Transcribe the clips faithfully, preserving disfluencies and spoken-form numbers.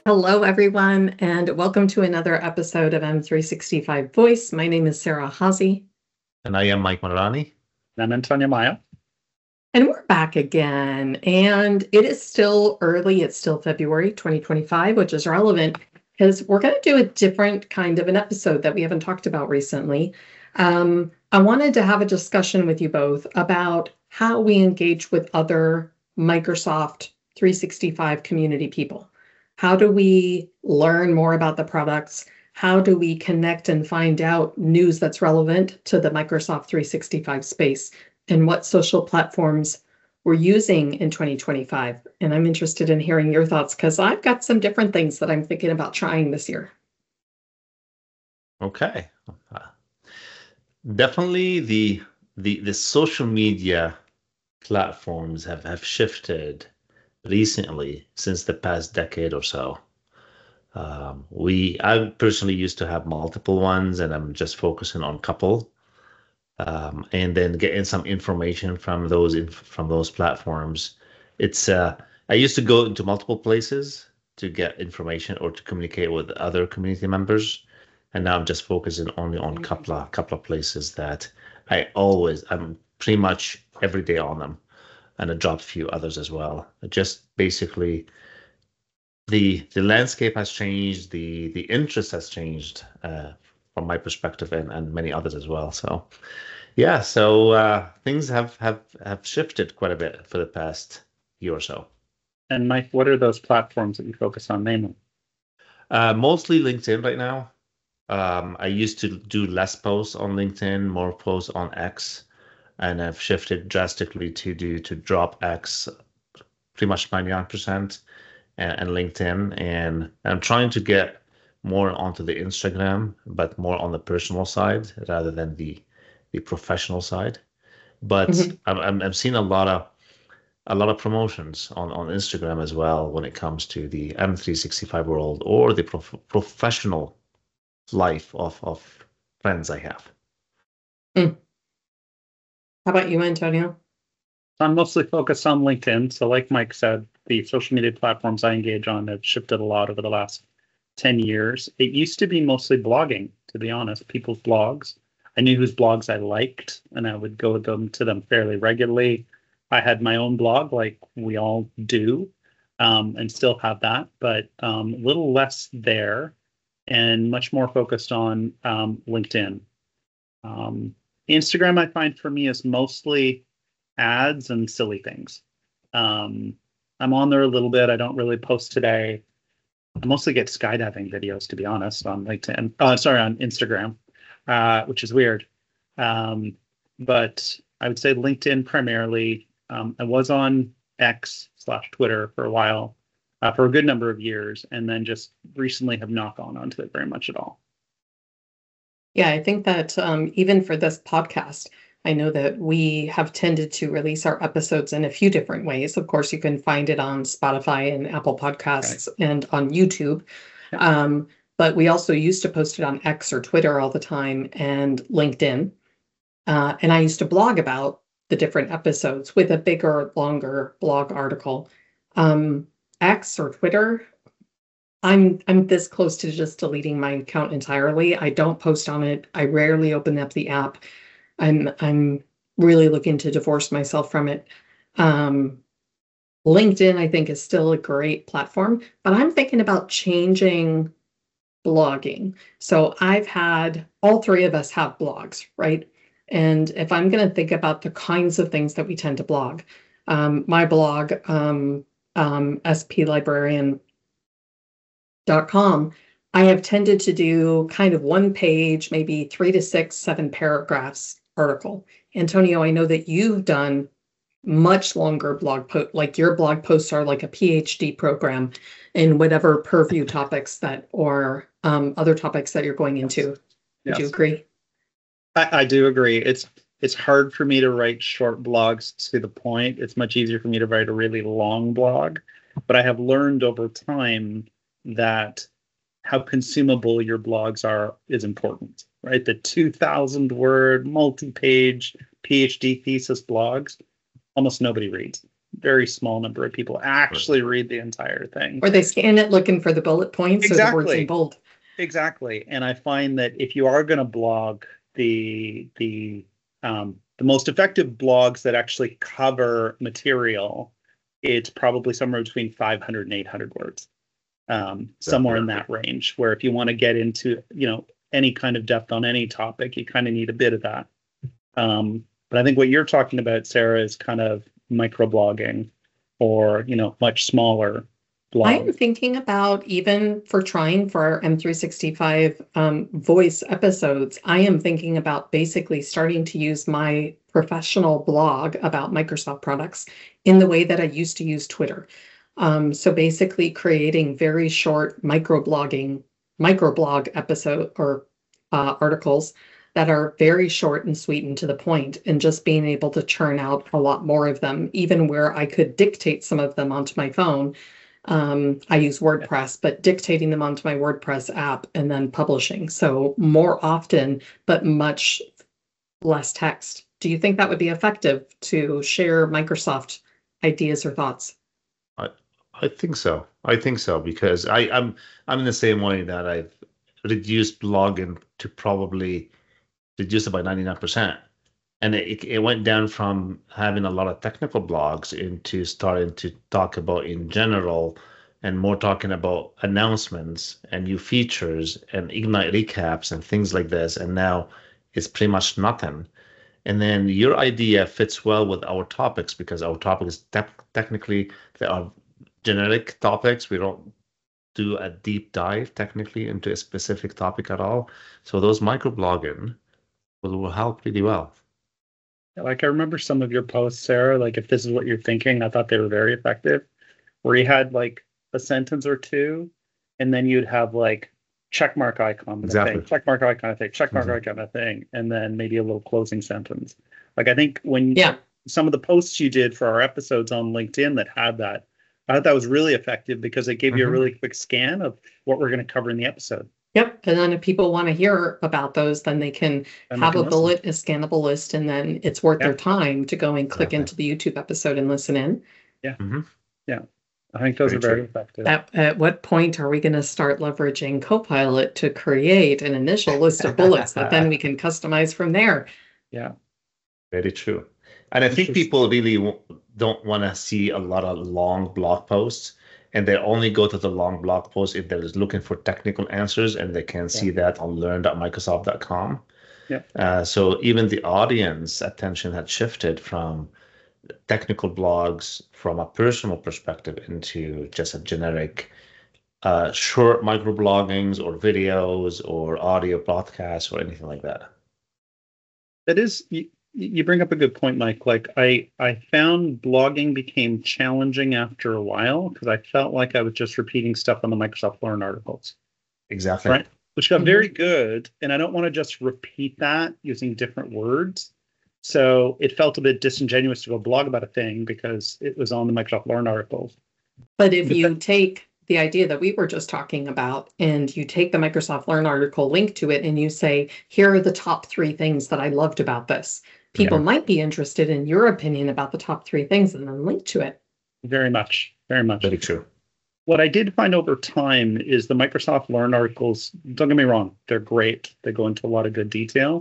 Hello, everyone, and welcome to another episode of M three sixty-five Voice. My name is Sarah Hazy. And I am Mike Marani. And I'm Antonio Mayo. And we're back again. And it is still early. It's still February twenty twenty-five, which is relevant because we're going to do a different kind of an episode that we haven't talked about recently. Um, I wanted to have a discussion with you both about how we engage with other Microsoft three sixty-five community people. How do we learn more about the products? How do we connect and find out news that's relevant to the Microsoft three sixty-five space? And what social platforms we're using in twenty twenty-five? And I'm interested in hearing your thoughts because I've got some different things that I'm thinking about trying this year. Okay. Uh, definitely the, the the social media platforms have, have shifted recently since the past decade or so. Um, we I personally used to have multiple ones, and I'm just focusing on a couple, um, and then getting some information from those inf- from those platforms. It's uh, I used to go into multiple places to get information or to communicate with other community members, and now I'm just focusing only on a couple of couple of places that I always I'm pretty much every day on them. And I dropped a few others as well. Just basically, the the landscape has changed, the the interest has changed uh, from my perspective, and, and many others as well. So, yeah, so uh, things have, have have shifted quite a bit for the past year or so. And Mike, what are those platforms that you focus on mainly? Uh, mostly LinkedIn right now. Um, I used to do less posts on LinkedIn, more posts on X. And I've shifted drastically to do to drop X pretty much ninety-nine percent and, and LinkedIn. And I'm trying to get more onto the Instagram, but more on the personal side rather than the the professional side. But mm-hmm. I'm, I'm I'm seeing a lot of a lot of promotions on, on Instagram as well when it comes to the M three sixty-five world or the prof- professional life of, of friends I have. Mm. How about you, Antonio? I'm mostly focused on LinkedIn. So like Mike said, the social media platforms I engage on have shifted a lot over the last ten years. It used to be mostly blogging, to be honest, people's blogs. I knew whose blogs I liked, and I would go them to them fairly regularly. I had my own blog, like we all do, um, and still have that, but um, a little less there and much more focused on um, LinkedIn. Um, Instagram, I find for me, is mostly ads and silly things. Um, I'm on there a little bit. I don't really post today. I mostly get skydiving videos, to be honest, on LinkedIn. Uh, sorry, on Instagram, uh, which is weird. Um, but I would say LinkedIn primarily. Um, I was on X slash Twitter for a while, uh, for a good number of years, and then just recently have not gone onto it very much at all. Yeah, I think that um, even for this podcast, I know that we have tended to release our episodes in a few different ways. Of course, you can find it on Spotify and Apple Podcasts right. and on YouTube. Yeah. Um, but we also used to post it on X or Twitter all the time and LinkedIn. Uh, and I used to blog about the different episodes with a bigger, longer blog article. Um, X or Twitter, I'm I'm this close to just deleting my account entirely. I don't post on it. I rarely open up the app. I'm I'm really looking to divorce myself from it. Um, LinkedIn, I think, is still a great platform, but I'm thinking about changing blogging. So I've had, all three of us have blogs, right? And if I'm going to think about the kinds of things that we tend to blog, um, my blog, um, um, S P librarian dot com, I have tended to do kind of one page, maybe three to six, seven paragraphs article. Antonio, I know that you've done much longer blog post, like your blog posts are like a PhD program in whatever purview topics that or um, other topics that you're going into. Would yes. you agree? I, I do agree. It's it's hard for me to write short blogs to the point. It's much easier for me to write a really long blog. But I have learned over time that how consumable your blogs are is important, right? The two thousand word multi-page PhD thesis blogs, almost nobody reads. very small number of people actually read the entire thing. Or they scan it looking for the bullet points exactly. or the words in bold. Exactly. And I find that if you are going to blog, the the um, the most effective blogs that actually cover material, it's probably somewhere between five hundred and eight hundred words, um, somewhere in that range, where if you want to get into, you know, any kind of depth on any topic, you kind of need a bit of that. Um, but I think what you're talking about, Sarah, is kind of microblogging or, you know, much smaller blogs. I'm thinking about, even for trying for our M three sixty-five um, voice episodes, I am thinking about basically starting to use my professional blog about Microsoft products in the way that I used to use Twitter. Um, so basically creating very short microblogging, microblog episode or uh, articles that are very short and sweet and to the point, and just being able to churn out a lot more of them, even where I could dictate some of them onto my phone. Um, I use WordPress, but dictating them onto my WordPress app and then publishing. So more often, but much less text. Do you think that would be effective to share Microsoft ideas or thoughts? I, I think so. I think so, because I, I'm I'm in the same way that I've reduced blogging to probably reduce it by ninety-nine percent. And it, it went down from having a lot of technical blogs into starting to talk about in general, and more talking about announcements and new features and Ignite recaps and things like this. And now it's pretty much nothing. And then your idea fits well with our topics, because our topic is te- technically, they are generic topics. We don't do a deep dive technically into a specific topic at all. So those microblogging will, will help really well. Like, I remember some of your posts, Sarah, like, if this is what you're thinking, I thought they were very effective, where you had like a sentence or two, and then you'd have like check mark icon, exactly. thing, check mark icon, thing, check mark mm-hmm. icon, a thing, and then maybe a little closing sentence. Like, I think when yeah. some of the posts you did for our episodes on LinkedIn that had that, I thought that was really effective, because it gave mm-hmm. you a really quick scan of what we're going to cover in the episode. Yep. And then if people want to hear about those, then they can and have they can a bullet, listen. a scannable list, and then it's worth yeah. their time to go and click okay. into the YouTube episode and listen in. Yeah. Mm-hmm. Yeah. I think those very are very true. effective. At, at what point are we going to start leveraging Copilot to create an initial list of bullets that then we can customize from there? Yeah. Very true. And I think people really w- don't want to see a lot of long blog posts, and they only go to the long blog posts if they're looking for technical answers, and they can see yeah. that on learn dot microsoft dot com. Yeah. Uh, so even the audience attention had shifted from technical blogs from a personal perspective into just a generic uh, short microbloggings or videos or audio podcasts or anything like that. That is... You- You bring up a good point, Mike. Like, I, I found blogging became challenging after a while, because I felt like I was just repeating stuff on the Microsoft Learn articles. Exactly. Right? Which got Mm-hmm. very good. And I don't want to just repeat that using different words. So it felt a bit disingenuous to go blog about a thing because it was on the Microsoft Learn articles. But if you take the idea that we were just talking about, and you take the Microsoft Learn article, link to it, and you say, here are the top three things that I loved about this. People yeah. might be interested in your opinion about the top three things, and then link to it. Very much. Very much. Very true. What I did find over time is the Microsoft Learn articles, don't get me wrong, they're great. They go into a lot of good detail.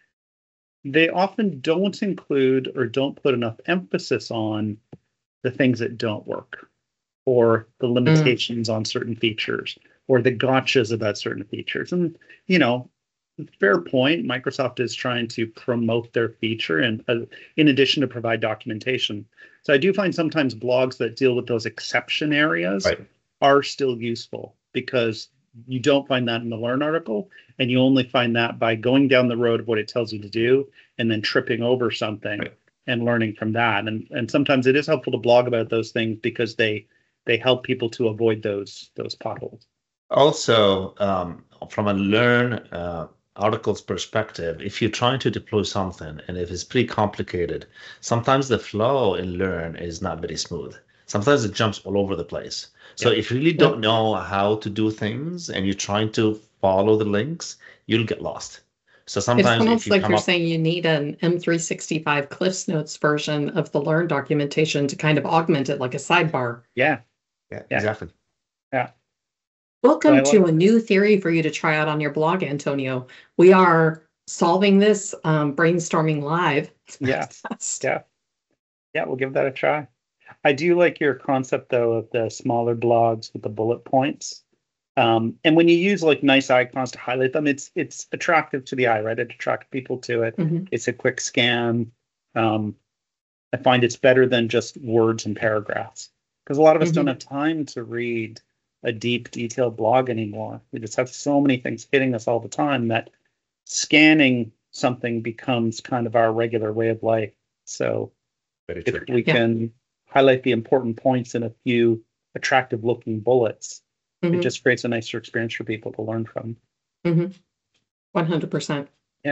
They often don't include or don't put enough emphasis on the things that don't work, or the limitations mm. on certain features, or the gotchas about certain features. And, you know, fair point. Microsoft is trying to promote their feature, and uh, in addition to provide documentation. So I do find sometimes blogs that deal with those exception areas right. are still useful, because you don't find that in the Learn article, and you only find that by going down the road of what it tells you to do and then tripping over something right. and learning from that. And and sometimes it is helpful to blog about those things, because they they help people to avoid those those potholes. Also, um, from a Learn uh, articles perspective, if you're trying to deploy something and if it's pretty complicated, sometimes the flow in Learn is not very smooth. Sometimes it jumps all over the place. So yeah. if you really don't know how to do things and you're trying to follow the links, you'll get lost. So It's sometimes if almost you like come you're up, saying you need an M three sixty-five Cliffs Notes version of the Learn documentation to kind of augment it like a sidebar. Yeah, yeah, yeah. exactly. yeah. Welcome I to like- a new theory for you to try out on your blog, Antonio. We are solving this um, brainstorming live. Yeah, Podcast. yeah, yeah. We'll give that a try. I do like your concept though of the smaller blogs with the bullet points. Um, and when you use like nice icons to highlight them, it's it's attractive to the eye, right? It attracts people to it. Mhm. It's a quick scan. Um, I find it's better than just words and paragraphs because a lot of us don't Mhm. have time to read a deep, detailed blog anymore. We just have so many things hitting us all the time that scanning something becomes kind of our regular way of life. So Very if true. we Yeah. can highlight the important points in a few attractive looking bullets, it Mhm. just creates a nicer experience for people to learn from. Mhm. one hundred percent.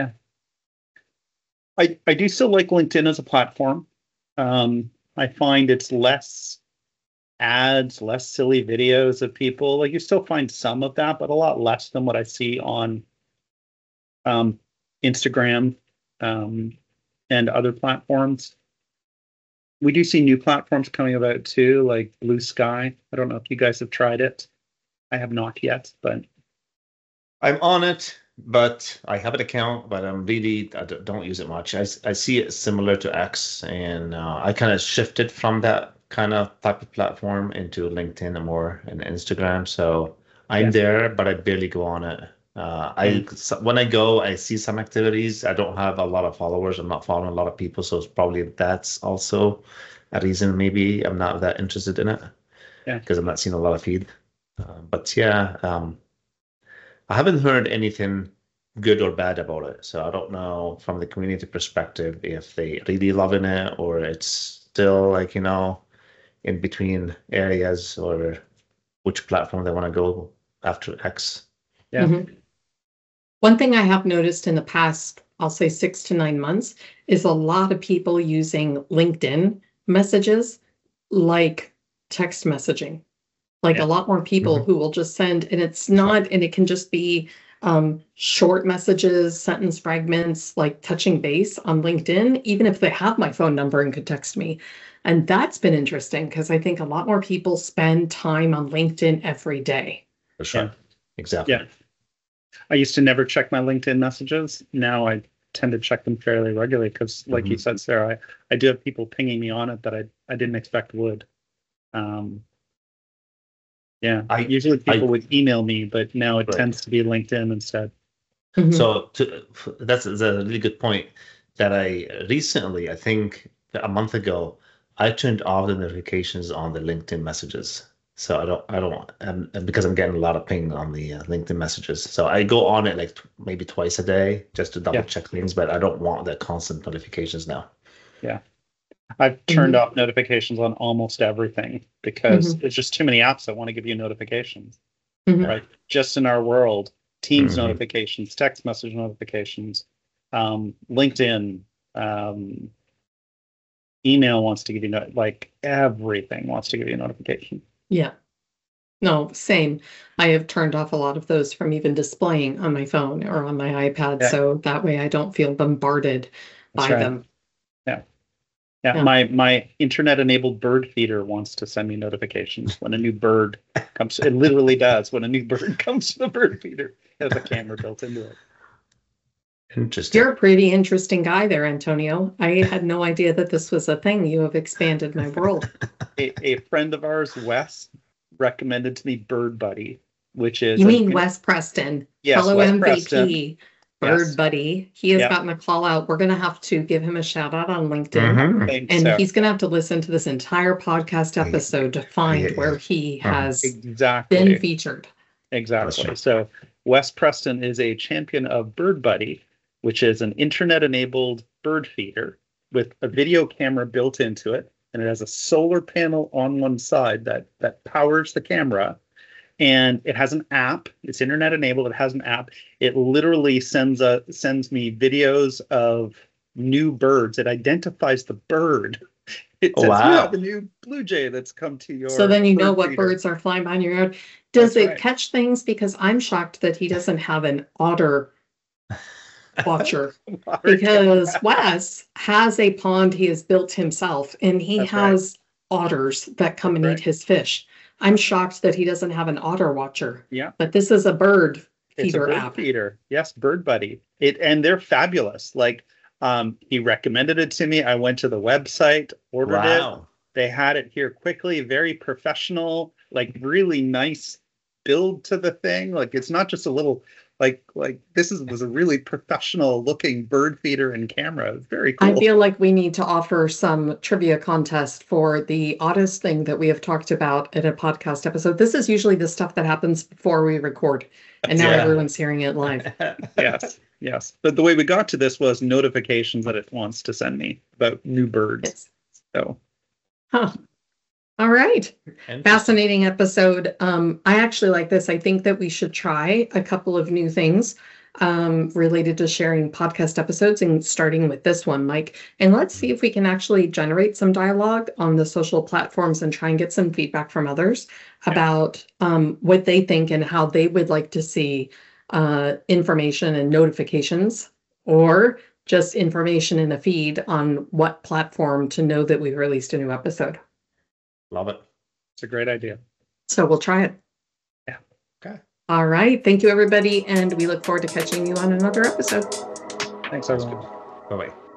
I, I do still like LinkedIn as a platform. Um, I find it's less ads, less silly videos of people. Like you still find some of that, but a lot less than what I see on um, Instagram um, and other platforms. We do see new platforms coming about too, like Blue Sky. I don't know if you guys have tried it. I have not yet, but I'm on it, but I have an account, but I'm really I d- don't use it much. I, s- I see it similar to X, and uh, I kind of shifted from that kind of type of platform into LinkedIn and more and Instagram. So I'm Yeah. there, but I barely go on it. Uh, I so when I go, I see some activities. I don't have a lot of followers. I'm not following a lot of people, so it's probably that's also a reason maybe I'm not that interested in it. Yeah. Because I'm not seeing a lot of feed. Uh, but yeah, um, I haven't heard anything good or bad about it. So I don't know from the community perspective if they really loving it or it's still like, you know, in between areas or which platform they want to go after X. Yeah. Mhm. One thing I have noticed in the past, I'll say six to nine months, is a lot of people using LinkedIn messages like text messaging. Like Yeah. a lot more people Mhm. who will just send, and it's not, and it can just be um, short messages, sentence fragments, like touching base on LinkedIn, even if they have my phone number and could text me. And that's been interesting because I think a lot more people spend time on LinkedIn every day. For sure. Yeah. Exactly. Yeah. I used to never check my LinkedIn messages. Now I tend to check them fairly regularly because, like you Mhm. said, Sarah, I, I do have people pinging me on it that I, I didn't expect would. Um, yeah, I- usually people I- would email me, but now it Right. tends to be LinkedIn instead. Mhm. So to, that's, that's a really good point that I recently, I think a month ago, I turned off the notifications on the LinkedIn messages. So I don't, I don't, um, because I'm getting a lot of ping on the uh, LinkedIn messages. So I go on it like t- maybe twice a day just to double Yeah. check things, but I don't want the constant notifications now. I've turned Mhm. off notifications on almost everything because Mhm. there's just too many apps that want to give you notifications, Mhm. right? Just in our world, Teams Mhm. notifications, text message notifications, um, LinkedIn, um, email wants to give you no- like everything wants to give you a notification. Yeah. No, same. I have turned off a lot of those from even displaying on my phone or on my iPad, Yeah. so that way I don't feel bombarded That's by right. them. Yeah, Yeah. my my internet enabled bird feeder wants to send me notifications when a new bird comes. It literally does when a new bird comes to the bird feeder. It has a camera built into it. Interesting. You're a pretty interesting guy there, Antonio. I had no idea that this was a thing. You have expanded my world. A, a friend of ours, Wes, recommended to me Bird Buddy, which is You an mean in- Wes Preston, yes, fellow Wes M V P, Preston. Bird Yes. Buddy. He has Yeah. gotten a call out. We're going to have to give him a shout out on LinkedIn. Mhm. Thanks, And Sarah. he's going to have to listen to this entire podcast Yeah. episode to find Yeah. where he Uh-huh. has exactly been featured. Exactly. Awesome. So Wes Preston is a champion of Bird Buddy, which is an internet-enabled bird feeder with a video camera built into it, and it has a solar panel on one side that that powers the camera. And it has an app. It's internet-enabled. It has an app. It literally sends a sends me videos of new birds. It identifies the bird. It Oh, says, "You wow. have a new blue jay that's come to your." So then you know bird what feeder." birds are flying by in your yard. Does That's it right. catch things? Because I'm shocked that he doesn't have an otter watcher. Because Wes has a pond he has built himself, and he That's has otters that come and That's eat his fish. I'm shocked that he doesn't have an otter watcher. Yeah. But this is a bird It's a feeder bird app. feeder. Yes, Bird Buddy. It and they're fabulous. Like um, he recommended it to me. I went to the website, ordered it. Wow. They had it here quickly, very professional, like really nice build to the thing. Like it's not just a little like like this is was a really professional looking bird feeder and camera. It's very cool. I feel like we need to offer some trivia contest for the oddest thing that we have talked about in a podcast episode. This is usually the stuff that happens before we record, and now Yeah. everyone's hearing it live. Yes, yes. But the way we got to this was notifications that it wants to send me about new birds. Yes. So Huh. All right. Interesting. Fascinating episode. Um, I actually like this. I think that we should try a couple of new things um, related to sharing podcast episodes, and starting with this one, Mike. And let's see if we can actually generate some dialogue on the social platforms and try and get some feedback from others Yeah. about um, what they think and how they would like to see uh, information and notifications, or just information in a feed on what platform to know that we've released a new episode. Love it. it's a great idea. So we'll try it. Yeah. Okay. All right. Thank you, everybody. And we look forward to catching you on another episode. Thanks, everyone. Bye bye.